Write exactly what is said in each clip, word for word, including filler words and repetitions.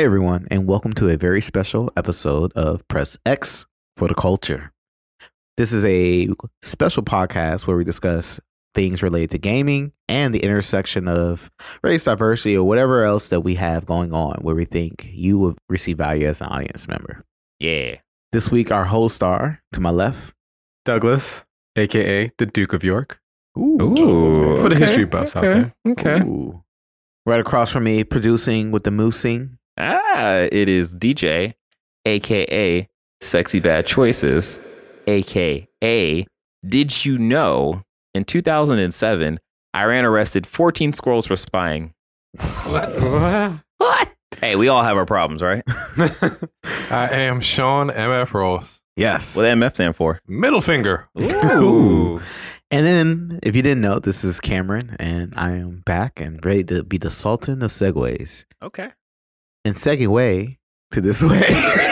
Hey everyone, and welcome to a very special episode of Press X for the Culture. This is a special podcast where we discuss things related to gaming and the intersection of race, diversity, or whatever else that we have going on where we think you will receive value as an audience member. Yeah. This week, our host star to my left, Douglas, aka the Duke of York. Ooh, Ooh, for the okay, history buffs okay, out there. Okay. Ooh. Right across from me, producing with the moosing. Ah, it is D J, aka Sexy Bad Choices, aka Did You Know in two thousand seven, Iran arrested fourteen squirrels for spying. What? What? Hey, we all have our problems, right? I am Sean M F Ross. Yes. What does M F stand for? Middle finger. Ooh. And then, if you didn't know, this is Cameron, and I am back and ready to be the Sultan of Segways. Okay. And segue to this way.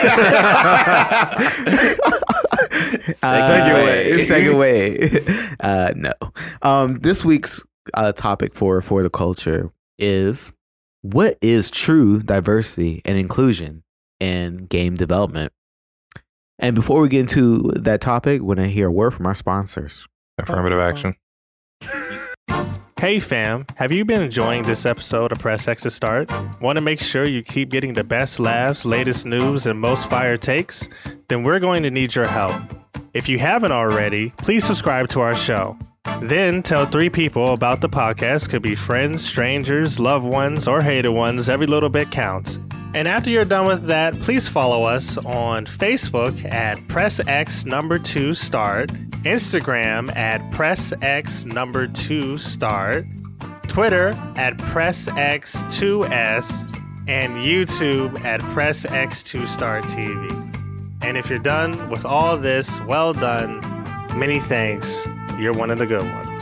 Segue. Segue. Uh, no. Um, this week's uh, topic for for the culture is what is true diversity and inclusion in game development. And before we get into that topic, we're going to hear a word from our sponsors. Affirmative action. Hey fam, have you been enjoying this episode of Press X to Start? Want to make sure you keep getting the best laughs, latest news, and most fire takes? Then we're going to need your help. If you haven't already, please subscribe to our show. Then tell three people about the podcast. Could be friends, strangers, loved ones, or hated ones. Every little bit counts. And after you're done with that, please follow us on Facebook at PressX number two start, Instagram at PressX number two start, Twitter at PressX two S, and YouTube at PressX two start T V. And if you're done with all this, well done. Many thanks. You're one of the good ones.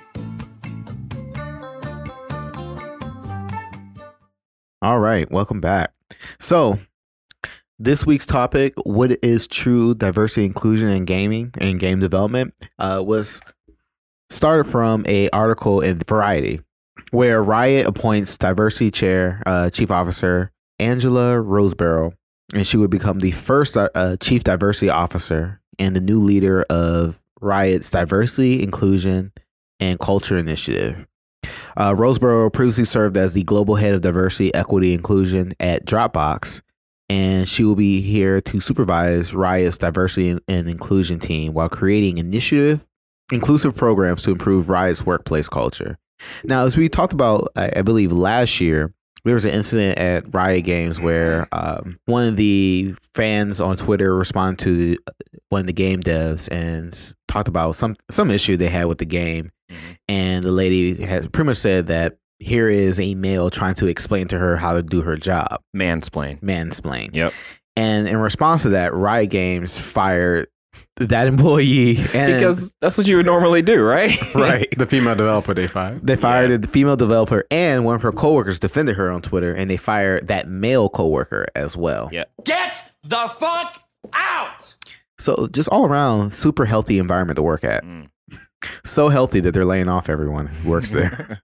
All right, welcome back. So, this week's topic, what is true diversity, inclusion in gaming and game development, uh, was started from a article in Variety, where Riot appoints diversity chair, uh, chief officer Angela Roseborough, and she would become the first uh, chief diversity officer and the new leader of Riot's diversity, inclusion, and culture initiative. Uh, Roseborough previously served as the global head of diversity, equity, inclusion at Dropbox, and she will be here to supervise Riot's diversity and inclusion team while creating initiative, inclusive programs to improve Riot's workplace culture. Now, as we talked about, I, I believe last year, there was an incident at Riot Games where um, one of the fans on Twitter responded to one of the game devs and talked about some some issue they had with the game. Mm-hmm. And the lady has pretty much said that here is a male trying to explain to her how to do her job. Mansplain. Mansplain. Yep. And in response to that, Riot Games fired that employee. And Because that's what you would normally do, right? right. The female developer they fired. They fired Yeah. the female developer, and one of her coworkers defended her on Twitter, and they fired that male coworker as well. Yeah. Get the fuck out! So just all around, super healthy environment to work at. Mm. So healthy that they're laying off everyone who works there.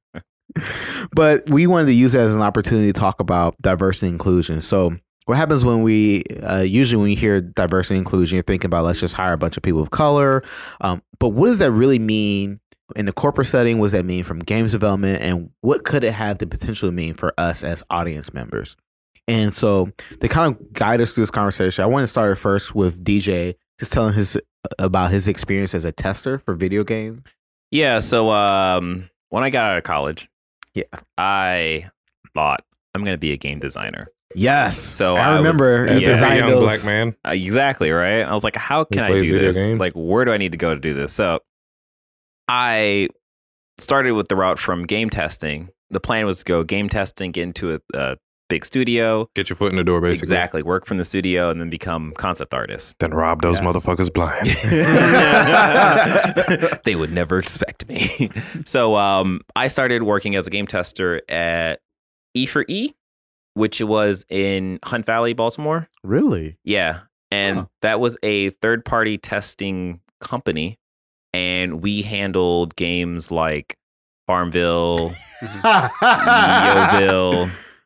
But we wanted to use it as an opportunity to talk about diversity and inclusion. So what happens when we, uh, usually when you hear diversity and inclusion, you're thinking about let's just hire a bunch of people of color. Um, but what does that really mean in the corporate setting? What does that mean from games development? And what could it have the potential to mean for us as audience members? And so to kind of guide us through this conversation, I want to start first with D J, just telling his about his experience as a tester for video games. Yeah, so um, when I got out of college, Yeah. I thought I'm going to be a game designer. Yes. So I, I was- remember As you Yeah. a designed young those. black man. Uh, exactly, right? I was like, how can I plays do video this? games. Like, where do I need to go to do this? So I started with the route from game testing. The plan was to go game testing, get into a, a big studio. Get your foot in the door, basically. Exactly. Work from the studio and then become concept artist. Then rob those Yes. motherfuckers blind. They would never expect me. So um, I started working as a game tester at E for E, which was in Hunt Valley, Baltimore. Really? Yeah. And Huh. that was a third party testing company. And we handled games like Farmville, Yoville,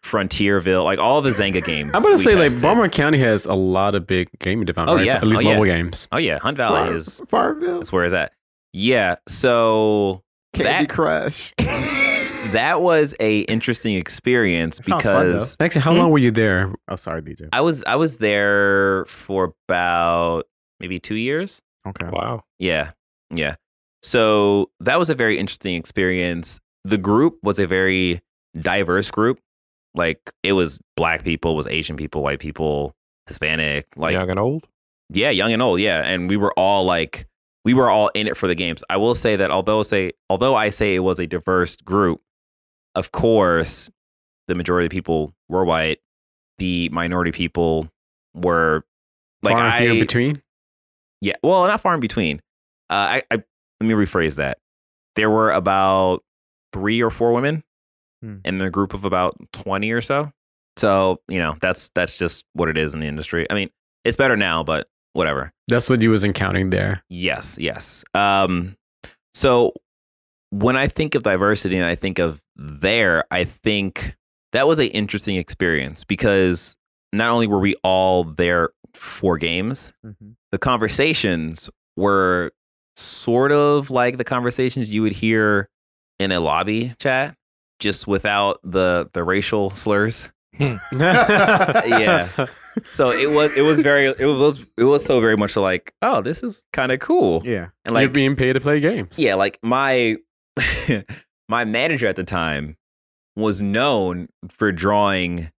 Frontierville, like all the Zynga games. I'm gonna we say like tested. Baltimore County has a lot of big gaming development. Oh, right? yeah. At least Oh, yeah. mobile games. Oh yeah, Hunt Valley Fire- is Farmville, that's where is that? Yeah. So Candy that Crush. that was a interesting experience That sounds fun, because Actually, how Hmm? long were you there? Oh, sorry, D J. I was I was there for about maybe two years. Okay. Wow. Yeah. Yeah. So that was a very interesting experience. The group was a very diverse group. Like it was black people, it was Asian people, white people, Hispanic, like Young and old. yeah, young and old, yeah. And we were all like we were all in it for the games. I will say that although say although I say it was a diverse group, of course, the majority of the people were white. The minority people were like Far and few I in between. yeah, well, not far in between. Uh, I, I let me rephrase that. There were about three or four women Hmm. in the group of about twenty or so. So you know, that's that's just what it is in the industry. I mean, it's better now, but whatever. That's what you was encountering there. Yes, yes. Um, so when I think of diversity and I think of there, I think that was an interesting experience because not only were we all there for games, Mhm. the conversations were sort of like the conversations you would hear in a lobby chat, just without the the racial slurs. Yeah. So it was it was very it was it was so very much like, oh, this is kind of cool. Yeah. And You're like being paid to play games. yeah, like my my manager at the time was known for drawing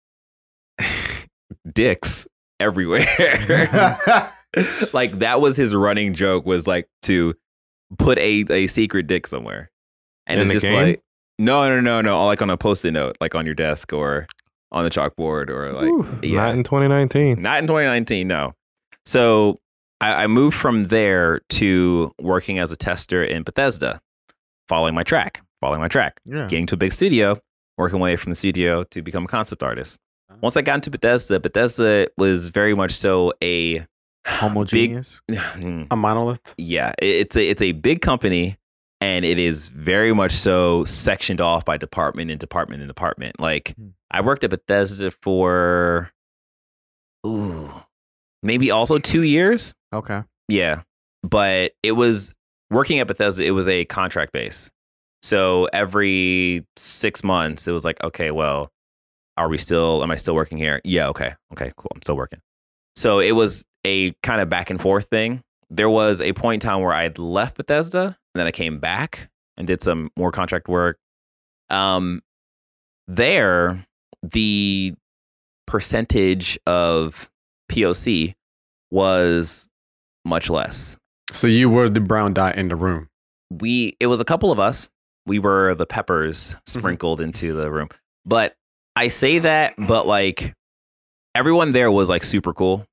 dicks everywhere. Like that was his running joke was like to put a, a secret dick somewhere. And In it's the just game? like no, no, no, no, like on a post-it note, like on your desk or on the chalkboard or like Oof, yeah. Not in twenty nineteen. Not in twenty nineteen, no. So I, I moved from there to working as a tester in Bethesda, following my track, following my track, Yeah. getting to a big studio, working away from the studio to become a concept artist. Once I got into Bethesda, Bethesda was very much so a Homogeneous. A monolith. yeah, it- it's a it's a big company, and it is very much so sectioned off by department and department and department. Like Hmm. I worked at Bethesda for ooh, maybe also two years. Okay. Yeah, but it was working at Bethesda. It was a contract base, so every six months it was like, okay, well, are we still? Am I still working here? Yeah. Okay. Okay. Cool. I'm still working. So it was a kind of back and forth thing. There was a point in time where I had left Bethesda and then I came back and did some more contract work. Um, there, the percentage of P O C was much less. So you were the brown dot in the room. We it was a couple of us. We were the peppers sprinkled into the room. But I say that, but like everyone there was like super cool.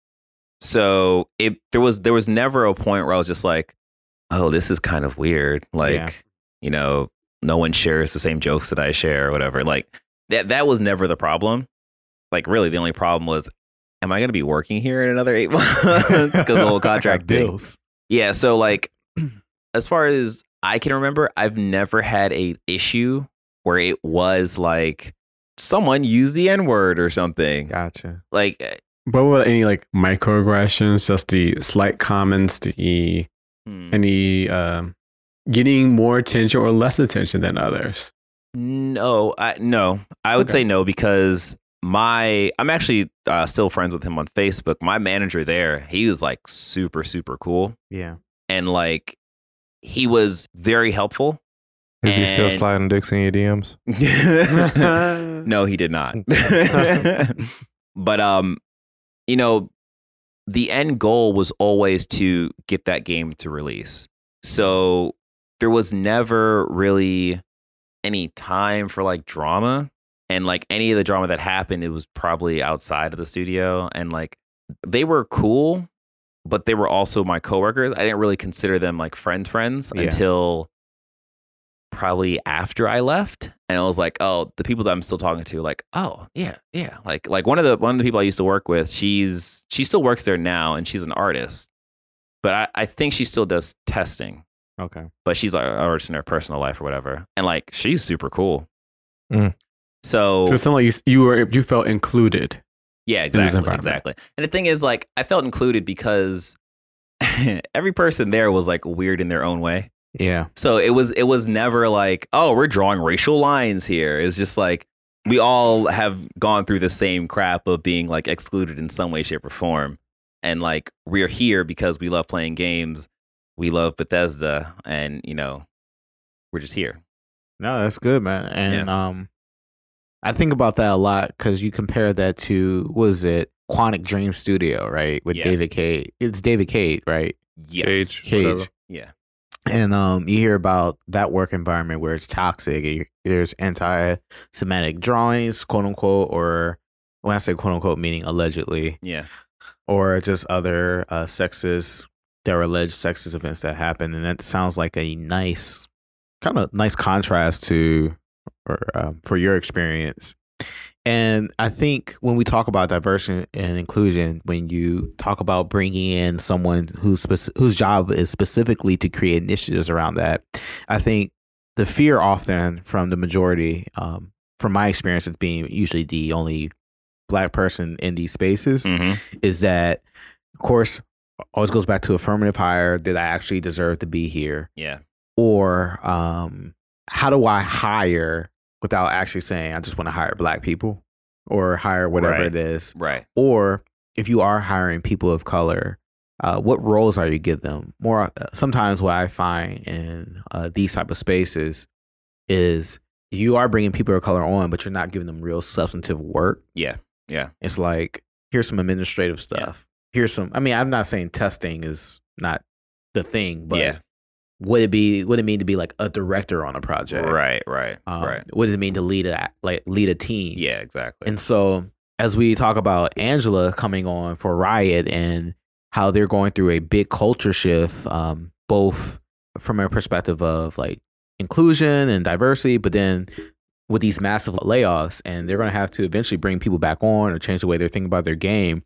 So it there was there was never a point where I was just like, oh, this is kind of weird. Like, Yeah. you know, no one shares the same jokes that I share or whatever. Like that that was never the problem. Like really the only problem was, am I gonna be working here in another eight months? Because the whole contract thing. bills. Yeah, so like as far as I can remember, I've never had a issue where it was like someone used the N-word or something. Gotcha. Like But what any like microaggressions, just the slight comments, the hmm, any um, getting more attention or less attention than others? no, I no. I would Okay. say no because my I'm actually uh, still friends with him on Facebook. My manager there, he was like super super cool Yeah. and like he was very helpful. Is he still And- sliding dicks in your D Ms? No, he did not. But um, you know, the end goal was always to get that game to release. So there was never really any time for like drama. And like any of the drama that happened, it was probably outside of the studio. And like they were cool, but they were also my coworkers. I didn't really consider them like friends friends Yeah. until probably after I left. And I was like, oh, the people that I'm still talking to, like, oh yeah, yeah. Like like one of the one of the people I used to work with, she's she still works there now and she's an artist. But I, I think she still does testing. Okay. But she's like an artist in her personal life or whatever. And like she's super cool. Mm. So, So it's not like you, you were you felt included. yeah, this exactly, environment. exactly. And the thing is, like, I felt included because every person there was like weird in their own way. Yeah. So it was it was never like, oh, we're drawing racial lines here. It's just like we all have gone through the same crap of being like excluded in some way, shape, or form. And like we're here because we love playing games. We love Bethesda, and you know, we're just here. No, that's good, man. And um, I think about that a lot because you compare that to what was it, Quantic Dream Studio, right? With Yeah. David Cage. It's David Cage, right? Yes. Cage. Cage. Whatever. Yeah. And um, you hear about that work environment where it's toxic. You- There's anti-Semitic drawings, quote unquote, or when I say quote unquote, meaning allegedly, Yeah. or just other uh, sexist, there are alleged sexist events that happen, and that sounds like a nice, kind of nice contrast to, or um, for your experience. And I think when we talk about diversity and inclusion, when you talk about bringing in someone who's speci- whose job is specifically to create initiatives around that, I think the fear often from the majority, um, from my experience as being usually the only black person in these spaces, Mhm. is that, of course, always goes back to affirmative hire. Did I actually deserve to be here? Yeah. Or um, how do I hire without actually saying I just want to hire black people or hire whatever Right. it is? Right. Or if you are hiring people of color, uh, what roles are you give them? More uh, sometimes what I find in uh, these type of spaces is you are bringing people of color on, but you're not giving them real substantive work. Yeah. Yeah. It's like, here's some administrative stuff. Here's some. I mean, I'm not saying testing is not the thing, but Yeah. would it be? What it mean to be like a director on a project? Right. Right. Um, right. What does it mean to lead a like lead a team? Yeah. Exactly. And so, as we talk about Angela coming on for Riot and how they're going through a big culture shift, um, both from a perspective of like inclusion and diversity, but then with these massive layoffs, and they're going to have to eventually bring people back on or change the way they're thinking about their game.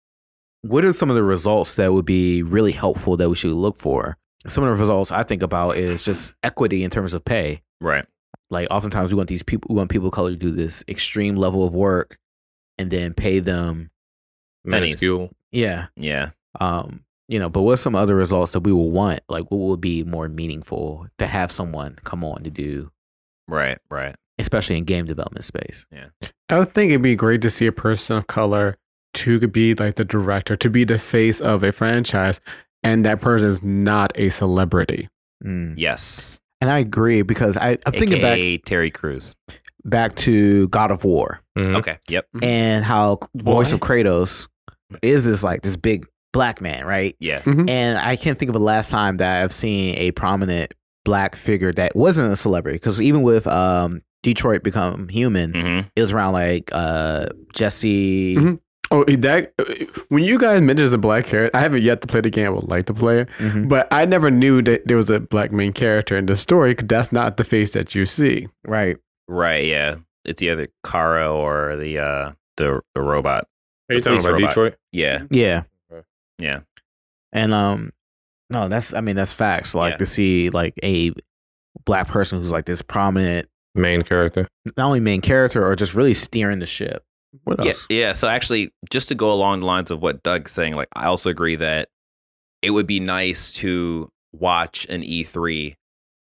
What are some of the results that would be really helpful that we should look for? Some of the results I think about is just equity in terms of pay. right. Like oftentimes we want these people, we want people of color to do this extreme level of work and then pay them. Pennies. Minuscule. Yeah. Yeah. Um, you know, but what's some other results that we will want? Like what would be more meaningful to have someone come on to do, Right. Right. especially in game development space? I would think it'd be great to see a person of color to be like the director, to be the face of a franchise, and that person is not a celebrity. Mm. Yes. And I agree because I, I'm thinking back A K A Terry Crews. back to God of War Mhm. Okay. Yep. and how voice of Boy. Kratos is this like this big black man, right? Yeah. And I can't think of the last time that I've seen a prominent black figure that wasn't a celebrity. Because even with um, Detroit Become Human, Mm-hmm. it was around like uh, Jesse. Mhm. Oh, that when you guys mentioned a black character, I haven't yet to play the game. I would like to play it, Mhm. but I never knew that there was a black main character in the story because that's not the face that you see. Right. Right. Yeah. It's either Kara or the uh the the robot. Are you The talking police about robot. Detroit? Yeah. Yeah. Yeah. And um, no, that's I mean that's facts. Like Yeah. to see like a black person who's like this prominent, Main character. not only main character or just really steering the ship. What Yeah, else? yeah. So actually, just to go along the lines of what Doug's saying, like I also agree that it would be nice to watch an E three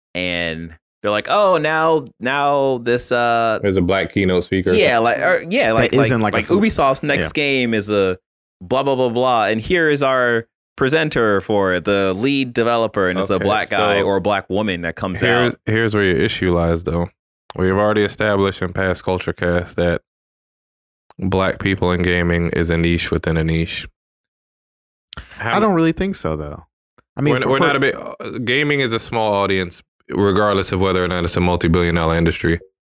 and they're like, oh, now now this uh There's a black keynote speaker. yeah, like or, yeah, like That like, isn't like, like a cele- Ubisoft's next Yeah. game is a blah blah blah blah, and here is our presenter for it, the lead developer, and it's a Okay, black guy so or a black woman that comes Here's out. here's where your issue lies, though. We've already established in past culture cast that black people in gaming is a niche within a niche. How I don't really think so though. I mean, we're, for- we're for- not a big uh, gaming is a small audience, regardless of whether or not it's a multi-billion dollar industry.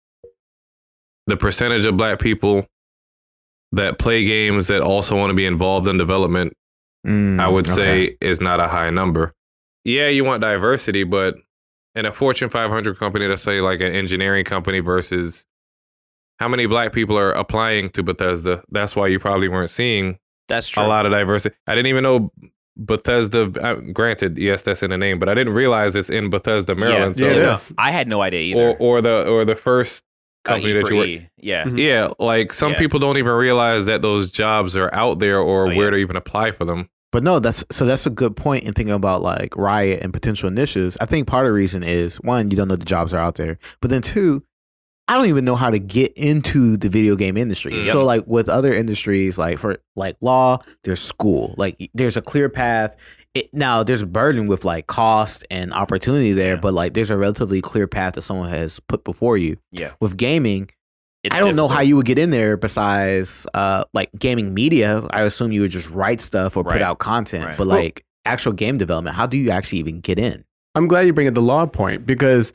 The percentage of black people that play games that also want to be involved in development, Mm, I would okay. say, is not a high number. Yeah, you want diversity, but in a Fortune five hundred company, let's say like an engineering company versus how many black people are applying to Bethesda, that's why you probably weren't seeing That's true. a lot of diversity. I didn't even know Bethesda, uh, granted, yes, that's in the name, but I didn't realize it's in Bethesda, Maryland. Yeah, so, it no, is. I had no idea either. or or the or the first company Uh, E that for you work. E. Yeah. Mhm. Yeah, like some Yeah. people don't even realize that those jobs are out there or Oh, yeah. where to even apply for them. But no, that's so that's a good point in thinking about like Riot and potential initiatives. I think part of the reason is one, you don't know the jobs are out there, but then two, I don't even know how to get into the video game industry. Yep. So like with other industries, like for like law, there's school, like there's a clear path. It, now there's a burden with like cost and opportunity there, Yeah. but like there's a relatively clear path that someone has put before you. Yeah. With gaming, It's I don't know how difficult. you would get in there besides uh, like gaming media. I assume you would just write stuff or put Right. out content, Right. but Well- like actual game development, how do you actually even get in? I'm glad you bring up the law point because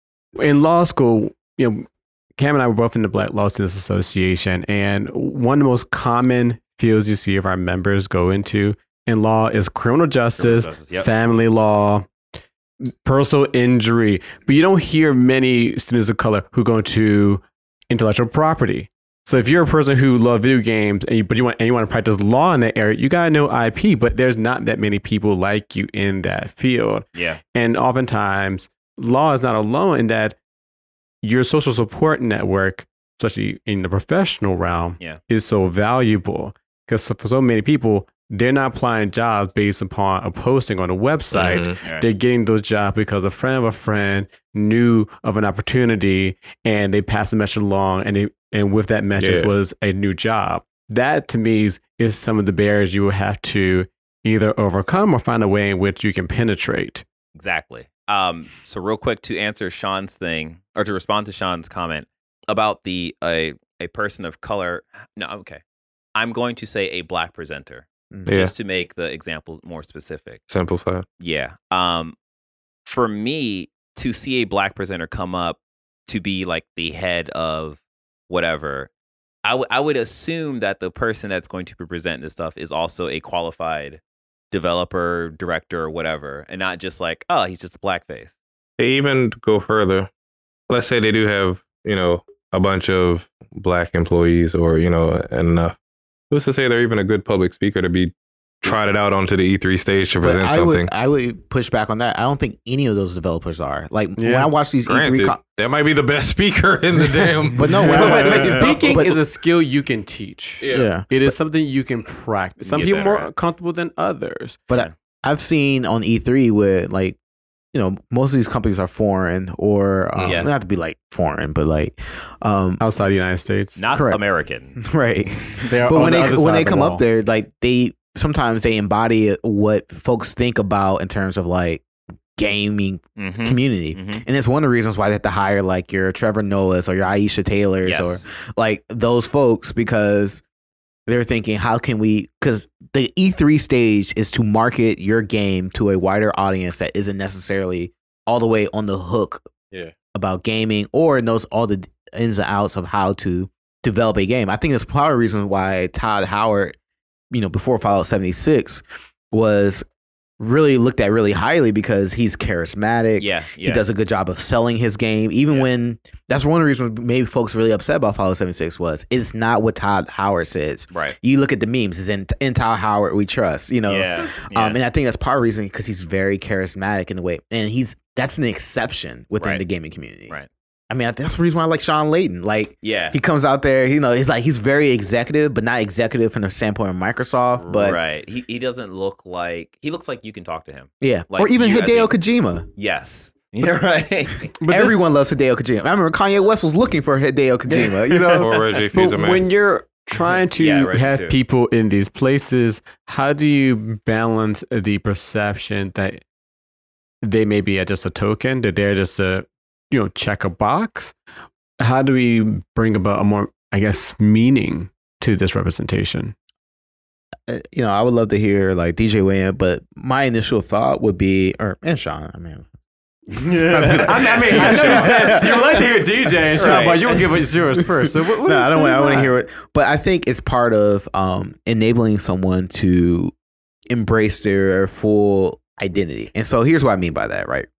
in law school, you know, Cam and I were both in the Black Law Students Association, and one of the most common fields you see of our members go into in law is criminal justice, justice, yep. family law, personal injury. But you don't hear many students of color who go into intellectual property. So if you're a person who loves video games, and you, but you want and you want to practice law in that area, you gotta know I P. But there's not that many people like you in that field. Yeah. And oftentimes, law is not alone in that your social support network, especially in the professional realm, Yeah. is so valuable. Because for so many people, they're not applying jobs based upon a posting on a website. Mhm. Right. They're getting those jobs because a friend of a friend knew of an opportunity and they passed the message along, and they, and with that message Yeah. was a new job. That to me is, is some of the barriers you will have to either overcome or find a way in which you can penetrate. Exactly. Um, so real quick to answer Sean's thing, or to respond to Sean's comment about the a a person of color. No, okay. I'm going to say a black presenter, Yeah, just to make the example more specific. simplified. Yeah. Um, for me to see a black presenter come up to be like the head of whatever, I would I would assume that the person that's going to be presenting this stuff is also a qualified developer, director, or whatever, and not just like, oh, he's just a blackface. They even go further. Let's say they do have, you know, a bunch of black employees or, you know, enough. Who's to say they're even a good public speaker to be trotted out onto the E three stage to But present I something? would I would push back on that. I don't think any of those developers are. Like when Yeah. I watch these E three Granted, con- that might be the best speaker in the damn. But no, when I But, watch- like, Yeah. speaking But- is a skill you can teach. Yeah. yeah. It is something you can practice. Some Get people are better more at. comfortable than others. But I, I've seen on E three where like, you know, most of these companies are foreign or um, Yeah. not to be like foreign, but like, um, Outside the United States. Not Correct. American. right. They are But on when the they other when side they of the come wall. up there, like they sometimes they embody what folks think about in terms of like gaming Mhm. community. Mhm. And it's one of the reasons why they have to hire like your Trevor Noahs or your Aisha Taylors Yes. or like those folks because they're thinking, how can we? Because the E three stage is to market your game to a wider audience that isn't necessarily all the way on the hook Yeah. about gaming or knows all the ins and outs of how to develop a game. I think that's part of the reason why Todd Howard, you know, before Fallout seventy-six was really looked at really highly because he's charismatic. Yeah, He yeah. does a good job of selling his game, even Yeah. when that's one of the reasons maybe folks really upset about Fallout seventy-six was it's not what Todd Howard says. Right. You look at the memes, it's in, in Todd Howard we trust, you know. Yeah. yeah. Um, and I think that's part of the reason because he's very charismatic in the way, and he's that's an exception within Right. the gaming community. Right. I mean, that's the reason why I like Sean Layden. Like, yeah. he comes out there, you know, he's like he's very executive, but not executive from the standpoint of Microsoft. But right. He he doesn't look like he looks like you can talk to him. yeah, Like or even you as Hideo a- Kojima. Yes. Yeah. Right. But this- Everyone loves Hideo Kojima. I remember Kanye West was looking for Hideo Kojima. You know, Or Reggie But Fils-Aimé. when you're trying to Yeah, right, have too. people in these places, how do you balance the perception that they may be just a token, that they're just a, you know, check a box? How do we bring about a more, I guess, meaning to this representation? Uh, you know, I would love to hear like D J weigh in, but my initial thought would be, or and Sean, I mean, I mean, I know you said you would like to hear D J and Sean, Right. but you will give us yours first. So what, what no, is I don't want. I want to that? hear it, but I think it's part of um, enabling someone to embrace their full identity. And so here's what I mean by that, right?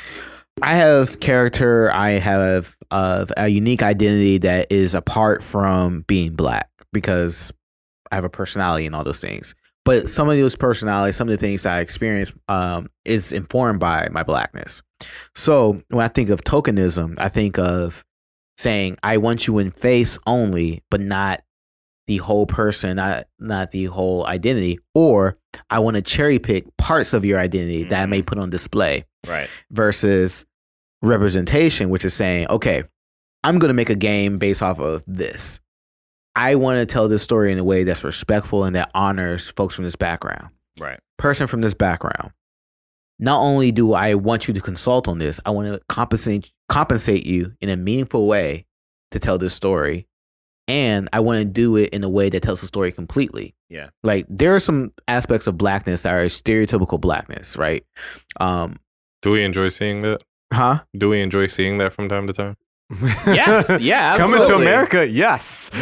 I have character. I have uh, a unique identity that is apart from being black because I have a personality and all those things. But some of those personalities, some of the things I experience um, is informed by my blackness. So when I think of tokenism, I think of saying, I want you in face only, but not the whole person, not not the whole identity, or I want to cherry pick parts of your identity mm-hmm. that I may put on display. Right. Versus representation, which is saying, okay, I'm going to make a game based off of this. I want to tell this story in a way that's respectful and that honors folks from this background. Right. Person from this background. Not only do I want you to consult on this, I want to compensate compensate you in a meaningful way to tell this story. And I want to do it in a way that tells the story completely. Yeah. Like there are some aspects of blackness that are stereotypical blackness, right? Um, Do we enjoy seeing that? Huh? Do we enjoy seeing that from time to time? Yes. Yeah. Coming to absolutely. America. Yes.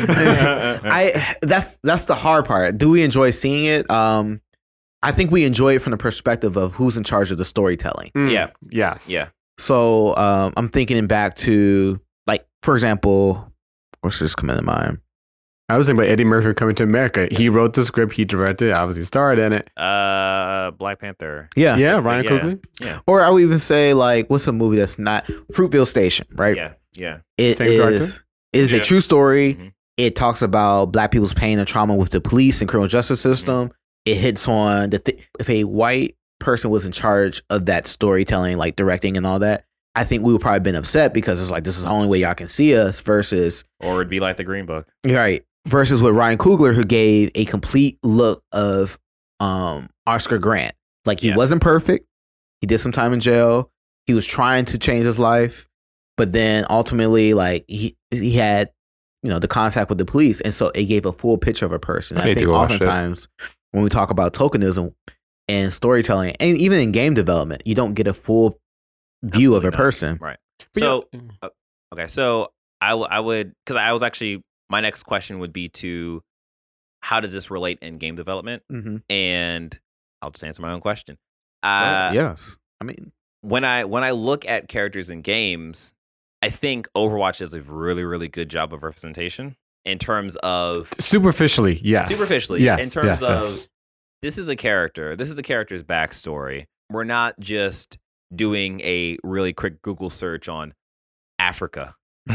I that's that's the hard part. Do we enjoy seeing it? Um, I think we enjoy it from the perspective of who's in charge of the storytelling. Mm, Yeah. Yes. Yeah. So um, I'm thinking back to, like, for example, what's just coming to mind? I was thinking about Eddie Murphy Coming to America. He wrote the script. He directed. Obviously starred in it. Uh, Black Panther. Yeah. Yeah. Ryan Yeah. Coogler. Yeah. Or I would even say, like, what's a movie that's not Fruitvale Station, right? Yeah. Yeah. It Same is director? it is Yeah. a true story. Mhm. It talks about black people's pain and trauma with the police and criminal justice system. It hits on the th- if a white person was in charge of that storytelling, like directing and all that, I think we would probably been upset because it's like, this is the only way y'all can see us versus Or it'd be like the Green Book. right versus with Ryan Coogler, who gave a complete look of um Oscar Grant. Like he Yeah. wasn't perfect. He did some time in jail. He was trying to change his life, but then ultimately, like he he had, you know, the contact with the police, and so it gave a full picture of a person. I I need to think go watch it. oftentimes when we talk about tokenism and storytelling, and even in game development, you don't get a full view of a Absolutely not. person. Right. But So, yeah. uh, okay. So I, w- I would, because I was actually, my next question would be to how does this relate in game development? Mm-hmm. And I'll just answer my own question. Uh, yes, I mean, when I when I look at characters in games, I think Overwatch does a really really good job of representation in terms of Superficially, yes. superficially. Yes, in terms yes, of yes. this is a character, this is the character's backstory. We're not just doing a really quick Google search on Africa.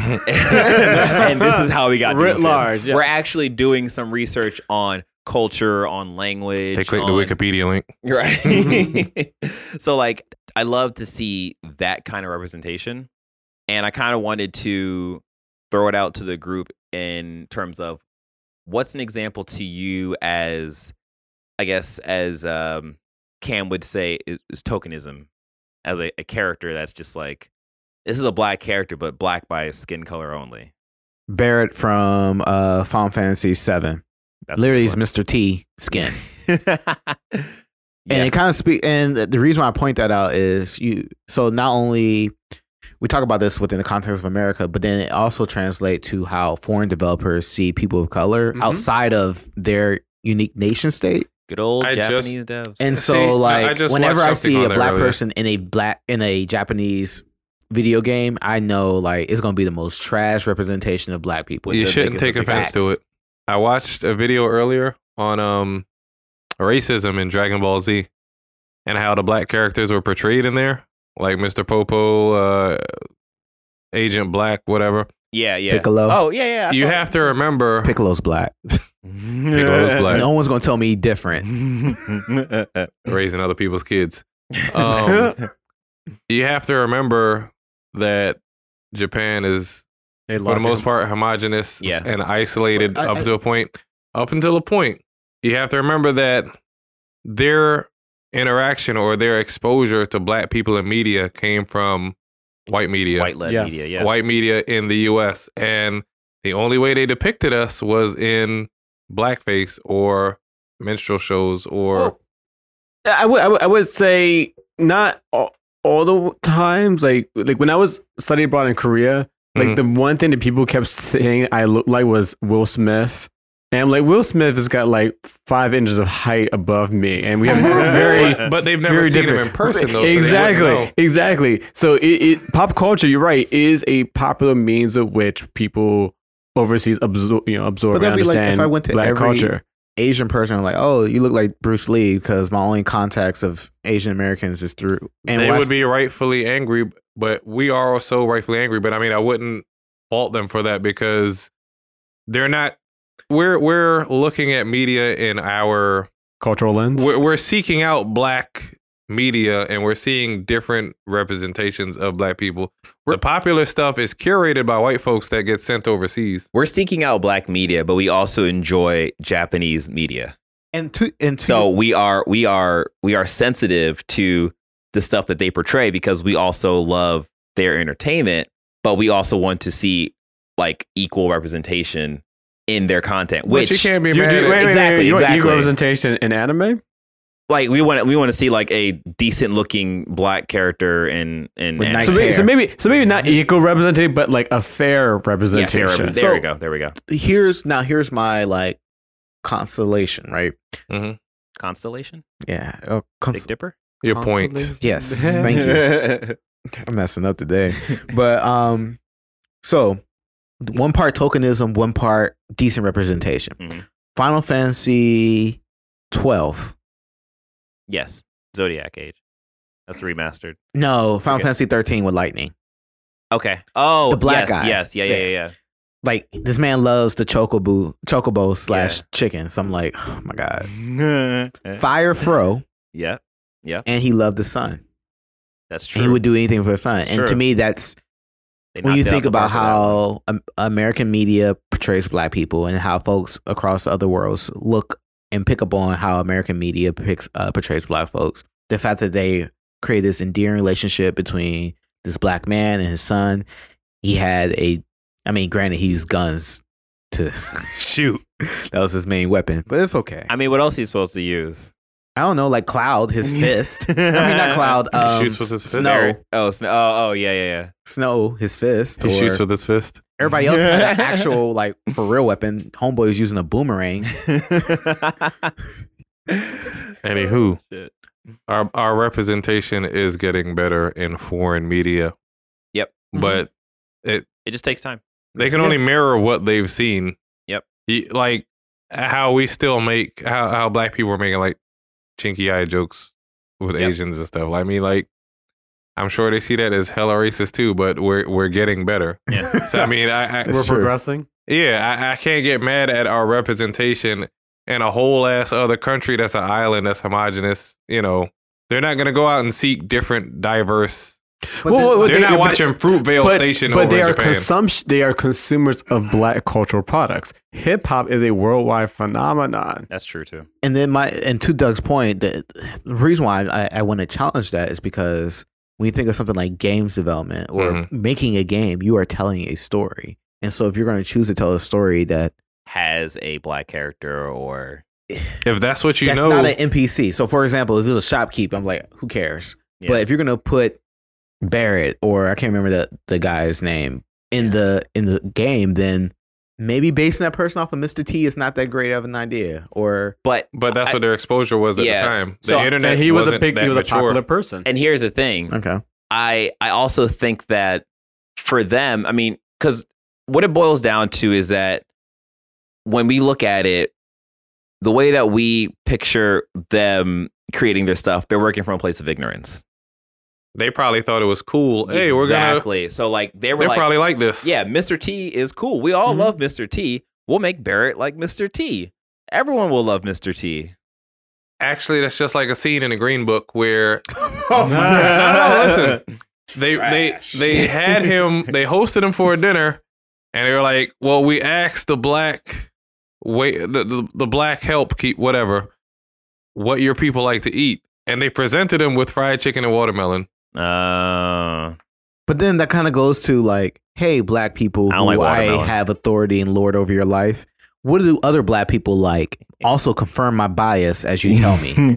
And this is how we got Writ to this. large, yes. We're actually doing some research on culture, on language. They click on, the Wikipedia link. Right. So like I love to see that kind of representation. And I kind of wanted to throw it out to the group in terms of what's an example to you as I guess as um, Cam would say is, is tokenism as a, a character that's just like this is a black character but black by skin color only. Barrett from uh, Final Fantasy seven. That's Literally, a is good Mister T skin. one. And Yeah. it kind of speak. And the reason why I point that out is you. So not only we talk about this within the context of America, but then it also translates to how foreign developers see people of color Mhm. outside of their unique nation state. Good old I just- Japanese devs. And so, See, I like, just whenever watched I something see on a there black earlier. person in a black in a Japanese video game, I know like it's gonna be the most trash representation of black people. You the shouldn't biggest take of offense to facts. it. I watched a video earlier on um racism in Dragon Ball Z and how the black characters were portrayed in there, like Mister Popo, uh, Agent Black, whatever. yeah, yeah. Piccolo. Oh, yeah, yeah. I You saw have to remember Piccolo's black. Piccolo's black, No one's gonna tell me different. that. raising other people's kids. Um, you have to remember that Japan is, They for the locked most him. part, homogenous Yeah. and isolated I- up I- to a point. Up until a point, you have to remember that their interaction or their exposure to black people in media came from white media, White led Yes. media, yeah. white media in the U S. And the only way they depicted us was in blackface or minstrel shows or Oh. I would, I would I would say not all, all the times. Like like when I was studying abroad in Korea, like Mhm. the one thing that people kept saying I looked like was Will Smith. And I'm like, Will Smith has got like five inches of height above me, and we have very but, but they've never very seen different him in person though. so they wouldn't exactly, know. exactly. So it, it pop culture, you're right, is a popular means of which people overseas absorb, you know, absorb But and that'd be like understand if I went to black every- culture. Asian person, I'm like, oh, you look like Bruce Lee because my only contacts of Asian Americans is through. And They when I would be rightfully angry, but we are also rightfully angry. But I mean, I wouldn't fault them for that because they're not. We're we're looking at media in our Cultural lens. we're, we're seeking out black media and we're seeing different representations of black people. The popular stuff is curated by white folks that get sent overseas. We're seeking out black media, but we also enjoy Japanese media. And to and to, So we are we are we are sensitive to the stuff that they portray because we also love their entertainment, but we also want to see like equal representation in their content. Which Which you can't be You mad do- at. wait, wait, Exactly, wait, you want exactly. equal representation in anime? like we want we want to see like a decent looking black character in in With anime. nice So, maybe, hair. so maybe, so maybe not equal representation, but like a fair Yeah, fair representation. represent- there So- we go. There we go. here's now here's my like constellation, right? Mhm. Constellation, Yeah. Oh, Big cons- Dipper. Your point. yes. Thank you. I'm messing up today. But um so one part tokenism, one part decent representation. Mhm. Final Fantasy twelve. Yes, Zodiac Age. That's remastered. No, Final Okay. Fantasy thirteen with lightning. Okay. Oh, The black yes, guy. Yes. Yeah. Yeah. Yeah. Yeah. yeah. Like this man loves the chocobo chocobo slash chicken. So I'm like, oh my God. Fire Fro, Yeah. Yeah. and he loved the sun. That's And true. he would do anything for the sun. It's And to true. me, that's They when knocked you it out think the about park with that one. how um, American media portrays black people and how folks across the other worlds look and pick up on how American media picks, uh, portrays black folks, the fact that they create this endearing relationship between this black man and his son, he had a, I mean, granted, he used guns to shoot. That was his main weapon, but it's okay. I mean, what else are you supposed to use? I don't know, like Cloud, his fist. I mean, not Cloud. He Um, shoots with his fist. Snow, Oh, snow. Oh, oh, yeah, yeah, Snow, his fist. He or- shoots with his fist. Everybody else had an actual, like, for real weapon. Homeboy was using a boomerang. yeah. Anywho, Shit. our our representation is getting better in foreign media. Yep. But it It just takes time. they can only mirror what they've seen. Yep. Y- Like how we still make how how black people are making like chinky eye jokes with Yep. Asians and stuff. I mean, like I'm sure they see that as hella racist too, but we're we're getting better. Yeah. So I mean, I, I We're true. progressing. yeah, I, I can't get mad at our representation in a whole ass other country that's an island that's homogenous. You know, they're not gonna go out and seek different, diverse. But Well, then- well, They're they- not but- watching Fruitvale But, Station but over they in are Japan. consumption. They are consumers of black cultural products. Hip hop is a worldwide phenomenon. That's true too. and then my, and to Doug's point, the, the reason why I, I want to challenge that is because when you think of something like games development or Mhm. making a game, you are telling a story. And so if you're going to choose to tell a story that Has a black character or if that's what you that's know, not an N P C. So for example, if it was a shopkeep, I'm like, who cares? Yeah. But if you're going to put Barrett or I can't remember the, the guy's name in Yeah. the in the game, then maybe basing that person off of Mister T is not that great of an idea. Or but but that's I- what their exposure was at Yeah. the time. The So- internet And he was a wasn't big, that he was a mature. popular person. and here's the thing. okay, I I also think that for them, I mean, because what it boils down to is that when we look at it, the way that we picture them creating their stuff, they're working from a place of ignorance. They probably thought it was cool. Hey, we're gonna. exactly. So like they were They're like, probably like this. yeah, Mister T is cool. We all Mhm. love Mister T. We'll make Barrett like Mister T. Everyone will love Mister T. Actually, that's just like a scene in the Green Book where Oh, no, no, listen. They Trash. they they had him. They hosted him for a dinner, and they were like, "Well, we asked the black wait the, the the black help keep whatever what your people like to eat," and they presented him with fried chicken and watermelon. Uh, But then that kind of goes to like, hey, black people I who don't like I watermelon. have authority and lord over your life. What do other black people like? Also confirm my bias as you tell me.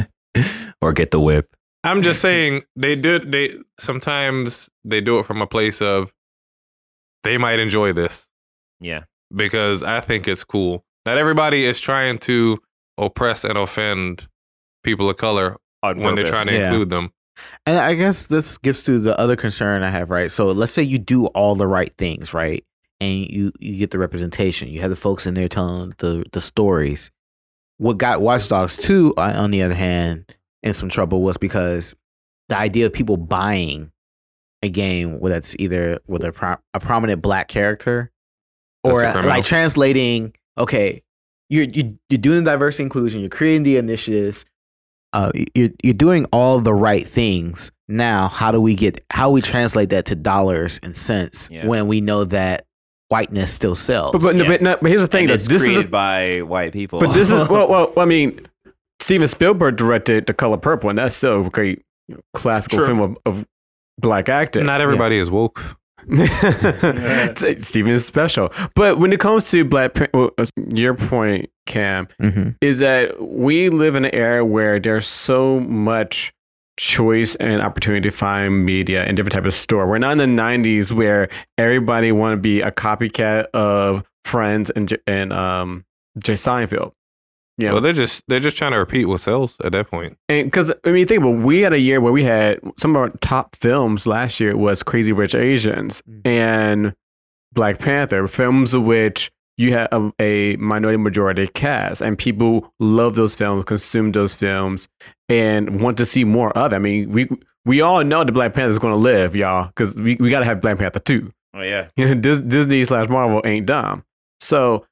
or get the whip. I'm just saying they did. They sometimes they do it from a place of they might enjoy this Yeah. because I think it's cool. Not everybody is trying to oppress and offend people of color On when they're trying to Yeah. include them. And I guess this gets to the other concern I have, right? So let's say you do all the right things, right? And you, you get the representation. You have the folks in there telling the, the stories. What got Watch Dogs two, on on the other hand, in some trouble was because the idea of people buying a game where that's either with a, pro- a prominent black character That's or a criminal. like translating, okay, you're, you, you're doing diversity inclusion, you're creating the initiatives, uh, you're, you're doing all the right things. Now, how do we get, how we translate that to dollars and cents Yeah. when we know that whiteness still sells? But but, no, Yeah. but, no, but here's the thing, And though. it's This is created a, by white people. but this is well well I mean, Steven Spielberg directed The Color Purple, and that's still a great you know, classical True. film of, of black acting. Not everybody is woke. Steven is special. But when it comes to Black Pan- well, uh, your point, Cam, Mm-hmm. is that we live in an era where there's so much choice and opportunity to find media and different type of store. We're not in the nineties where everybody want to be a copycat of Friends and J- and um Jay Seinfeld. You know, Well, they're just they're just trying to repeat what sells at that point. and because I mean, think about it, we had a year where we had some of our top films last year was Crazy Rich Asians Mm. and Black Panther, films of which you have a, a minority majority cast, and people love those films, consume those films, and want to see more of it. I mean, we we all know that Black Panther is going to live, y'all, because we, we got to have Black Panther two. oh yeah, You know, Dis- Disney slash Marvel ain't dumb. So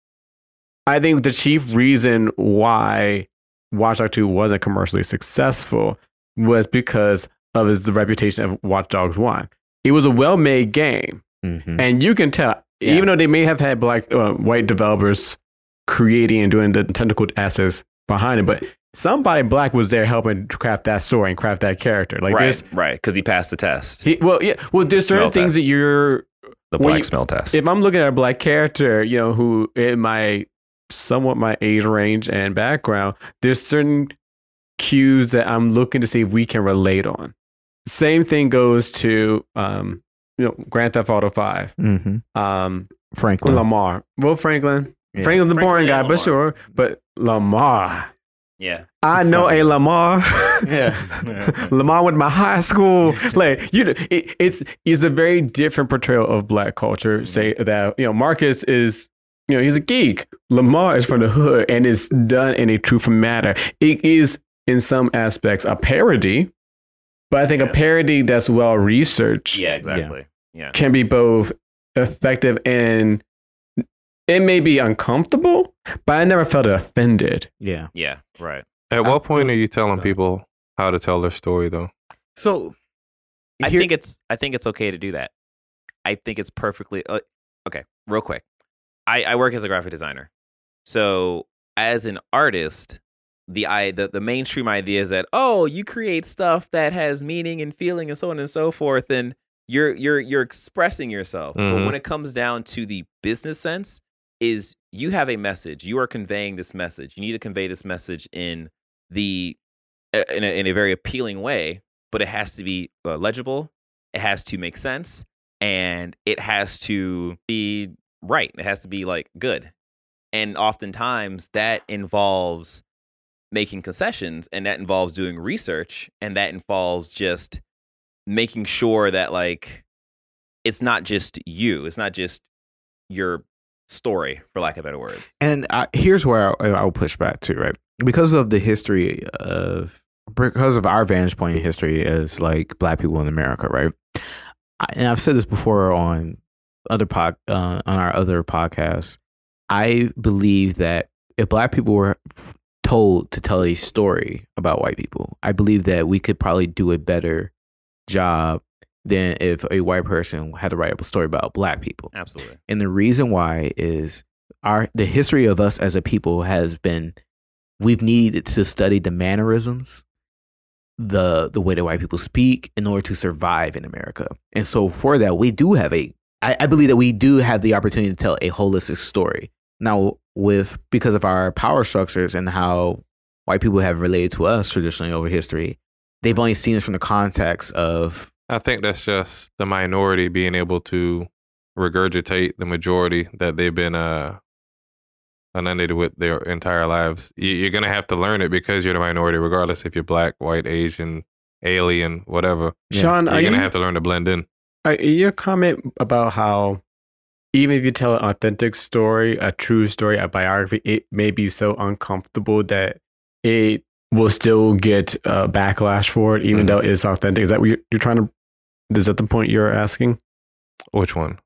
I think the chief reason why Watch Dogs two wasn't commercially successful was because of his, the reputation of Watch Dogs one. It was a well-made game, Mm-hmm. and you can tell, Yeah. even though they may have had black uh, white developers creating and doing the technical aspects behind it, but somebody black was there helping craft that story and craft that character. Like right, there's, right, because he passed the test, he, well, yeah, well, there's certain Smell things test. that you're the when black you- smell test. if I'm looking at a black character, you know, who in my somewhat my age range and background, there's certain cues that I'm looking to see if we can relate on. Same thing goes to um, you know, Grand Theft Auto five. Mm-hmm. Um, Franklin. Lamar. Well, Franklin. Yeah. Franklin's the Franklin boring and guy, Lamar. but sure. But Lamar. yeah, I It's know funny. a Lamar. Yeah. Lamar went to my high school. Like you know, it, it's it's a very different portrayal of black culture. Say that you know Marcus is you know he's a geek. Lamar is from the hood and is done in a truth matter. It is in some aspects a parody, but I think a Yeah. parody that's well researched yeah, exactly. Yeah, can be both effective and it may be uncomfortable, but I never felt offended. Yeah. yeah, right. At I what point feel- are you telling people how to tell their story, though? So I here- think it's I think it's okay to do that. I think it's perfectly uh, okay. Real quick, I, I work as a graphic designer, so as an artist, the I the, the mainstream idea is that oh, you create stuff that has meaning and feeling and so on and so forth, and you're you're you're expressing yourself. But Mhm. when it comes down to the business sense, is you have a message, you are conveying this message. You need to convey this message in the uh, in a, in a very appealing way, but it has to be uh, legible. It has to make sense, and it has to be right. It has to be like good. And oftentimes that involves making concessions, and that involves doing research, and that involves just making sure that like it's not just you. It's not just your story, for lack of better words. And I, here's where I, I'll push back to, right? Because of the history of, because of our vantage point in history as like black people in America, right? I, and I've said this before on other pod, uh, on our other podcasts. I believe that if black people were f- told to tell a story about white people, I believe that we could probably do a better job than if a white person had to write a story about black people. Absolutely. And the reason why is our the history of us as a people has been we've needed to study the mannerisms, the the way that white people speak in order to survive in America. And so for that, we do have a I, I believe that we do have the opportunity to tell a holistic story. Now with because of our power structures and how white people have related to us traditionally over history, they've only seen us from the context of I think that's just the minority being able to regurgitate the majority that they've been uh, inundated with their entire lives. You, you're going to have to learn it because you're the minority, regardless if you're black, white, Asian, alien, whatever. Yeah. Sean, You're are going you, to have to learn to blend in. are your comment about how even if you tell an authentic story, a true story, a biography, it may be so uncomfortable that it will still get uh, backlash for it, even Mhm. though it's authentic. Is that what you're, you're trying to Is that the point you're asking? Which one?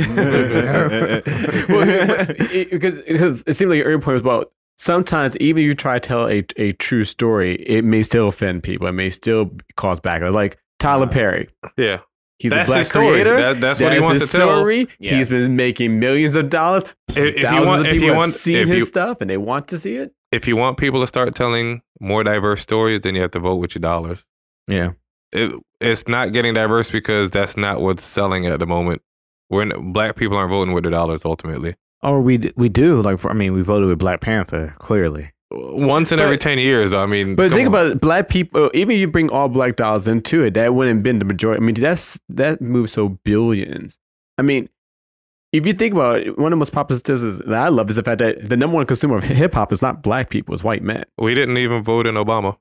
Well, it- because, because it seemed like your earlier point was about sometimes even if you try to tell a, a true story, it may still offend people. It may still cause backlash. Like Tyler Perry. Yeah. He's That's a black his story. creator. That- that's what he wants his to tell. story. Yeah. He's been making millions of dollars. If- if you Thousands want- of if people you have want- seen if his you- stuff and they want to see it. If you want people to start telling more diverse stories, then you have to vote with your dollars. Yeah. It, it's not getting diverse because that's not what's selling at the moment. We're n- black people aren't voting with their dollars ultimately. Or we d- we do like for, I mean we voted with Black Panther clearly. Once in But- every ten years. I mean, But come think on. about it, black people. Even if you bring all black dollars into it, that wouldn't have been the majority. I mean, that's that moves so billions. I mean, if you think about it, one of the most popular statistics that I love is the fact that the number one consumer of hip hop is not black people; it's white men. We didn't even vote in Obama.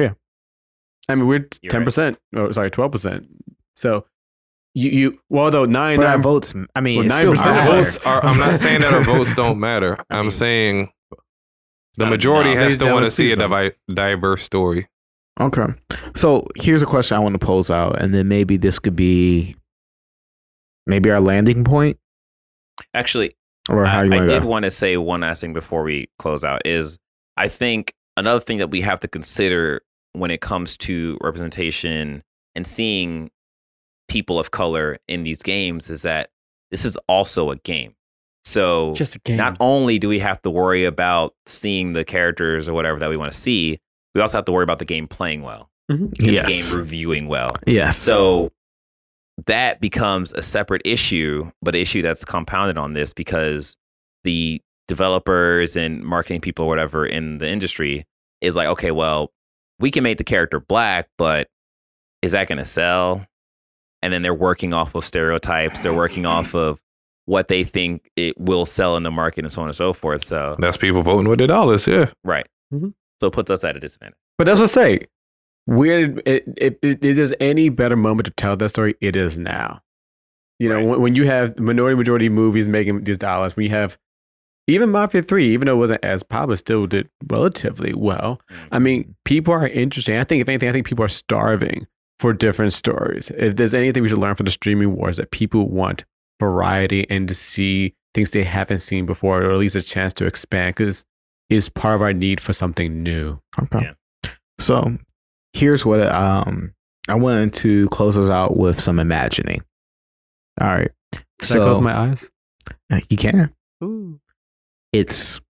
I mean, we're You're ten percent, or sorry, twelve percent. So you you well though nine But our nine votes, I mean, Well, it's still nine percent Our Our matters. votes are, I'm not saying that our votes don't matter. I I'm mean, saying the not a majority denial. has to Ladies want to and see a gentlemen, divi- diverse story. Okay. So here's a question I want to pose out, and then maybe this could be maybe our landing point, Actually, or how I, you I want to did go. want to say one last thing before we close out is I think another thing that we have to consider when it comes to representation and seeing people of color in these games is that this is also a game. So just a game. not only do we have to worry about seeing the characters or whatever that we want to see, we also have to worry about the game playing well, and Yes. the game reviewing well. Yes. So that becomes a separate issue, but an issue that's compounded on this because the developers and marketing people, or whatever, in the industry is like, okay, well, we can make the character black, but is that going to sell? And then they're working off of stereotypes. They're working off of what they think it will sell in the market and so on and so forth. So, That's people voting with their dollars. Yeah. right. Mhm. So it puts us at a disadvantage. But that's what I say. Where it, it, it, it is any better moment to tell that story, it is now. You know, Right. when, when you have minority majority movies making these dollars, when you have even Mafia three, even though it wasn't as popular, still did relatively well. I mean, people are interesting. I think, if anything, I think people are starving for different stories. If there's anything we should learn from the streaming wars, that people want variety and to see things they haven't seen before, or at least a chance to expand, because it's part of our need for something new. Okay. Yeah. So here's what um I wanted to close us out with some imagining. All right. Can so I close my eyes? you can. Ooh. It's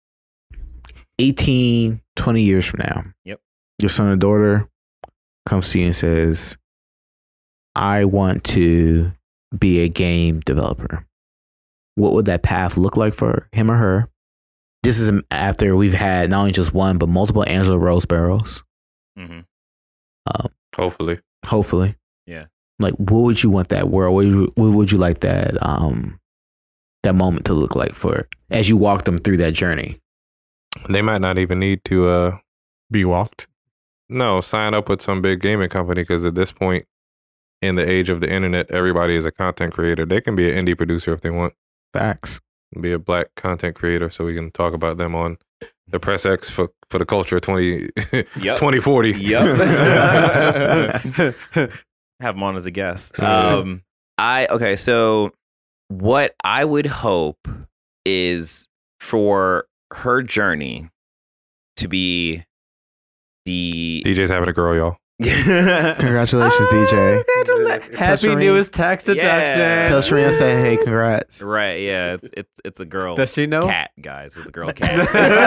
eighteen, twenty years from now. Yep. Your son or daughter comes to you and says, I want to be a game developer. What would that path look like for him or her? This is after we've had not only just one, but multiple Angela Rose barrels. Mm-hmm. Hopefully. Hopefully. Yeah. Like, what would you want that world? What would you, what would you like that um that moment to look like for as you walk them through that journey? They might not even need to uh Be walked. no sign up with some big gaming company, because at this point in the age of the internet, everybody is a content creator. They can be an indie producer if they want. Facts. Be a black content creator, so we can talk about them on the Press X for, for the culture twenty, Yep. twenty forty. Yep. Have him on as a guest. Um, I okay. So, what I would hope is for her journey to be the D J's having a girl, y'all. Congratulations, D J. Happy Shireen. newest tax deduction. Yeah. Tell Sharina, say, hey, congrats. right. Yeah, it's it's, it's a girl Does she know? cat, guys. It's a girl cat.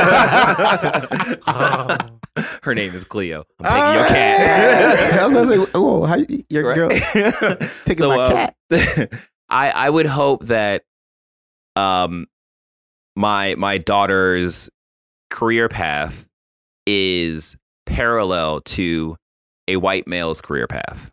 Her name is Cleo. I'm taking your cat. I was gonna say, oh, how you, your Right. girl taking So, my um, cat? I I would hope that um my my daughter's career path is parallel to a white male's career path.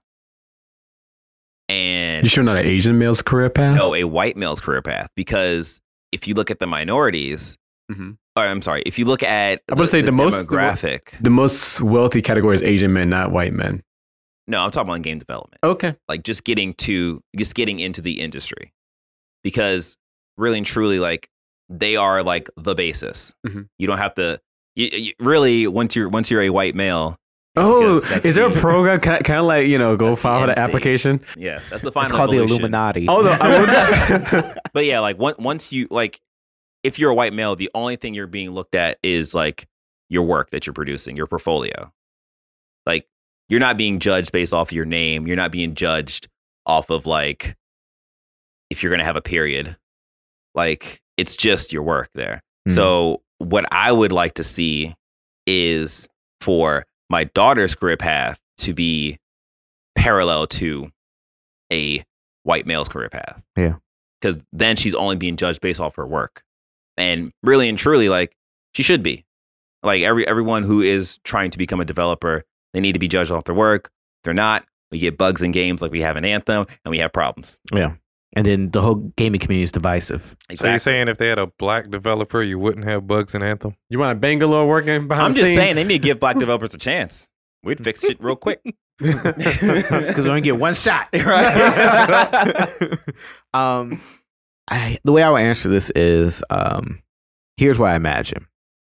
And You sure not an Asian male's career path? no, a white male's career path, because if you look at the minorities, Mhm. or I'm sorry, if you look at I'm gonna say the most- demographic. The most wealthy category is Asian men, not white men. No, I'm talking about game development. Okay. Like just getting to just getting into the industry, because really and truly, like they are like the basis. Mhm. You don't have to. You, you, really, once you're once you're a white male, Oh, Because that's is there a the- program? Can I, can I like, you know, go That's the file for end the stage. application? Yes, that's the final. It's called the evolution. Illuminati. Oh, no, I would. But yeah, like one, once you like, if you're a white male, the only thing you're being looked at is like your work that you're producing, your portfolio. Like you're not being judged based off of your name. You're not being judged off of like if you're gonna have a period. Like it's just your work there. Mhm. So what I would like to see is for my daughter's career path to be parallel to a white male's career path. Yeah. Because then she's only being judged based off her work. And really and truly, like, she should be. Like, every everyone who is trying to become a developer, they need to be judged off their work. If they're not, we get bugs in games like we have in Anthem, and we have problems. Yeah. And then the whole gaming community is divisive. So you're saying if they had a black developer, you wouldn't have bugs in Anthem? You want a Bangalore working behind I'm the just scenes? saying, they need to give black developers a chance. We'd fix shit real quick. Because we only get one shot. Right. um, I, the way I would answer this is um, here's what I imagine.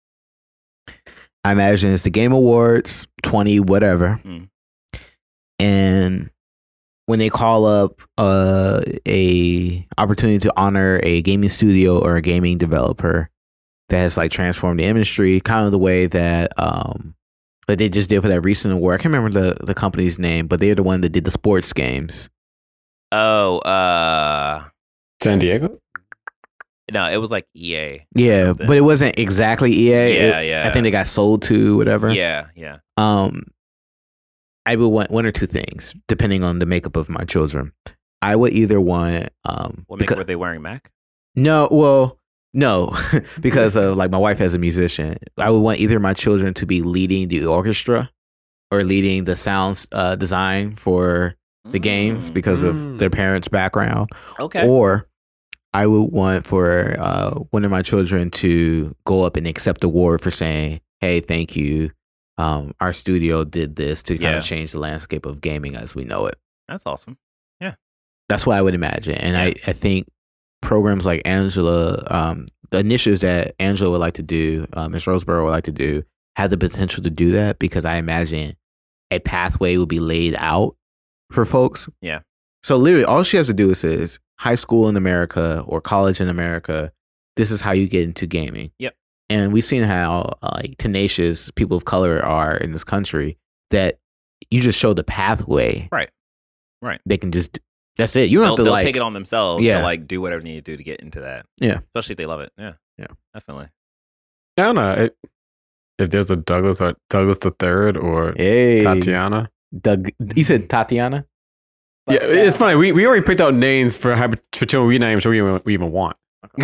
I imagine it's the Game Awards, twenty whatever, Mm. and when they call up uh, a opportunity to honor a gaming studio or a gaming developer that has like transformed the industry, kind of the way that um, that they just did for that recent award. I can't remember the the company's name, but they're the one that did the sports games. Oh, uh, San Diego? no, it was like E A. Yeah, something. but it wasn't exactly E A. Yeah, It- yeah. I think they got sold to whatever. Yeah, yeah. Um, I would want one or two things depending on the makeup of my children. I would either want um, What make because- were they wearing Mac? no, well, no, because of like my wife as a musician. I would want either my children to be leading the orchestra or leading the sound uh, design for the games Mm, because of Mm. their parents' background. Okay. Or I would want for uh, one of my children to go up and accept the award for saying, "Hey, thank you. Um, our studio did this to kind Yeah. of change the landscape of gaming as we know it." That's awesome. That's what I would imagine, and I, I think programs like Angela, um, the initiatives that Angela would like to do, uh, Miz Roseborough would like to do, have the potential to do that because I imagine a pathway will be laid out for folks. Yeah. So literally, all she has to do is says high school in America or college in America. This is how you get into gaming. Yep. And we've seen how uh, like tenacious people of color are in this country. That you just show the pathway. Right. Right. They can just. That's it. You don't They'll, have to they'll like. take it on themselves Yeah. to like do whatever they need to do to get into that. Yeah. Especially if they love it. Yeah. Yeah. Definitely. I don't know. It, if there's a Douglas or Douglas the Third or Hey, Tatiana. Doug. You said Tatiana. Yeah, it's funny. We we already picked out names for hyper- for children we're not even sure we even, we even want.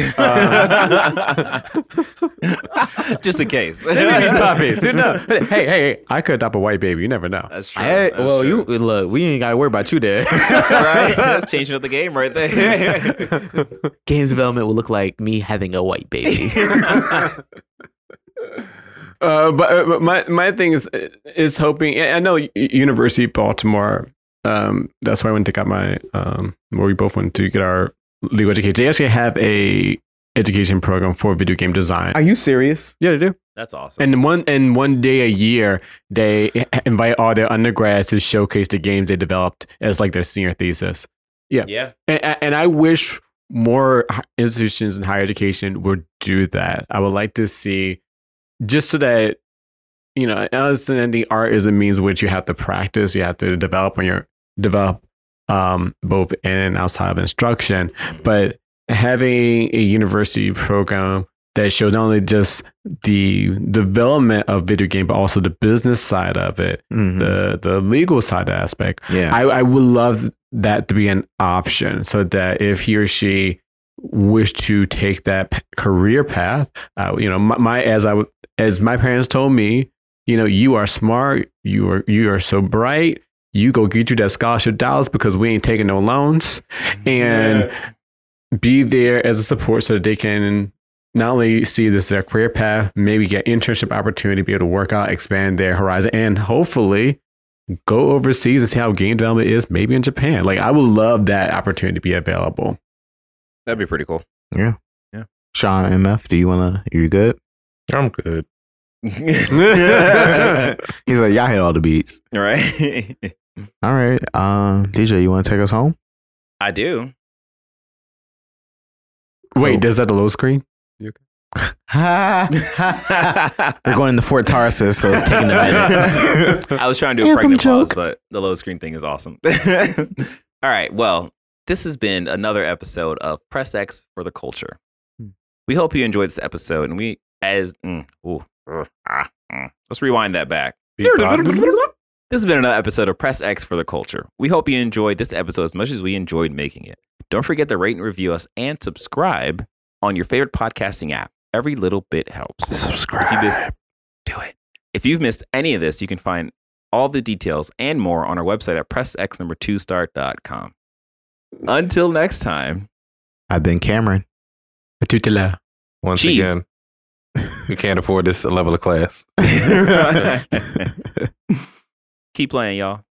Just in case. They may be puppies. Who knows? Hey, hey, hey, I could adopt a white baby. You never know. That's true. Hey, That's well, true. you look. We ain't got to worry about you there. right? That's changing up the game right there. Games development will look like me having a white baby. Uh, but, uh, but my my thing is is hoping. I know U- University of Baltimore. Um, that's why I went to get my um, where we both went to get our legal education. They actually have a education program for video game design. Are you serious? Yeah, they do. That's awesome. And one and one day a year, they invite all their undergrads to showcase the games they developed as like their senior thesis. yeah. And, and I wish more institutions in higher education would do that. I would like to see, just so that, you know, understanding art is a means which you have to practice, you have to develop on your develop um, both in and outside of instruction, but having a university program that shows not only just the development of video game, but also the business side of it, Mhm. the the legal side aspect. Yeah. I, I would love that to be an option, so that if he or she wish to take that p- career path, uh, you know, my, my as I w- as my parents told me, you know, you are smart, you are you are so bright, you go get you that scholarship dollars because we ain't taking no loans, and be there as a support so that they can not only see this as their career path, maybe get internship opportunity, be able to work out, expand their horizon, and hopefully go overseas and see how game development is, maybe in Japan. Like, I would love that opportunity to be available. That'd be pretty cool. Yeah. Yeah. Sean, M F, do you want to? You good? I'm good. He's like, y'all hit all the beats. Right? All right. Um, D J, you want to take us home? I do. Wait, So- does that the low screen? We're going into Fort Tarsus, so it's taking a minute. I was trying to do a Anthem pregnant pause, joke. but the low screen thing is awesome. All right. Well, this has been another episode of Press X for the Culture. Hmm. We hope you enjoyed this episode, and we as mm, ooh, ugh, ah, mm. let's rewind that back. This has been another episode of Press X for the Culture. We hope you enjoyed this episode as much as we enjoyed making it. Don't forget to rate and review us and subscribe on your favorite podcasting app. Every little bit helps. Subscribe. If you missed, do it. If you've missed any of this, you can find all the details and more on our website at press x number two start dot com. Until next time. I've been Cameron. Tutela. Once Jeez. again, we can't afford this level of class. Keep playing, y'all.